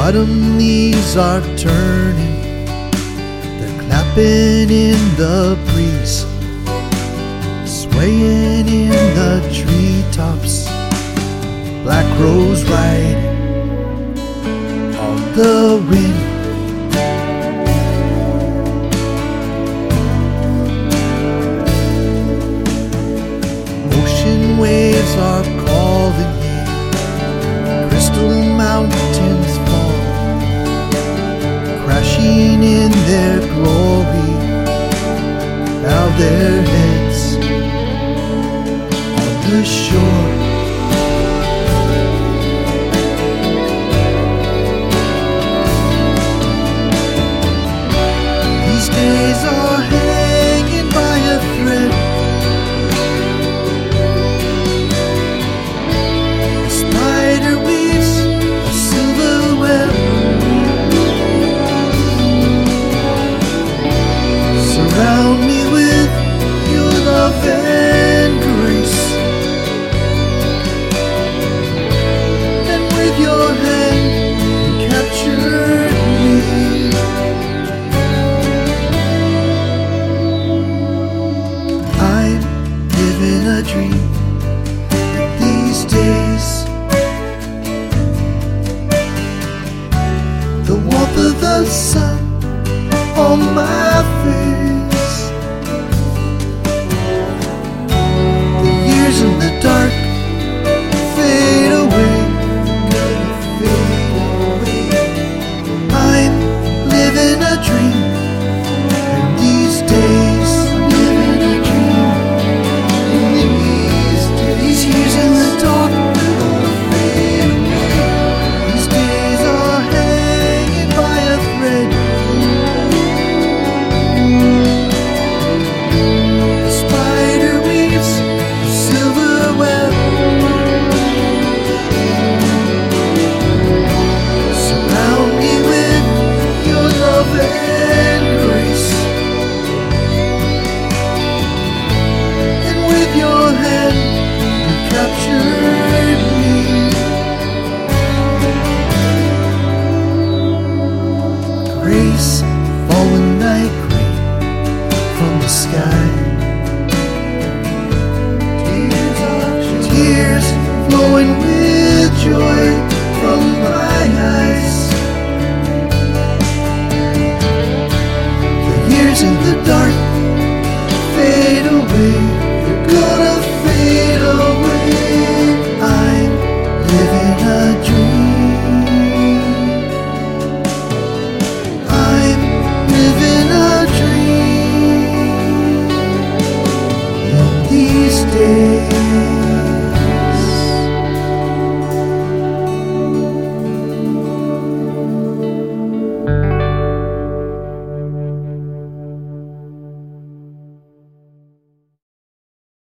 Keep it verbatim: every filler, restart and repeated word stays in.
autumn leaves are turning, they're clapping in the breeze, swaying in the treetops, black rose riding on the wind. Ocean waves are calling me, crystal mountains fall, crashing in their glory, bow their heads on the shore. These days are hanging by a thread, a spider weaves a silver web, surround me with your love and grace, and with your hand you captured me. I'm living a dream these days, the warmth of the sun on my face, the years in the dark fade away, fade away. I'm living a dream, and these days I'm living a dream, and these days, these years in the dark fade away. These days are hanging by a thread, the spider weaves a silver web, surround me with your love and grace, and with your hand you captured me. Grace falling like rain from the sky, tears, are tears flowing with joy from my eyes, the years in the dark fade away, they're gonna fade away. I'm living a dream, I'm living a dream in these days.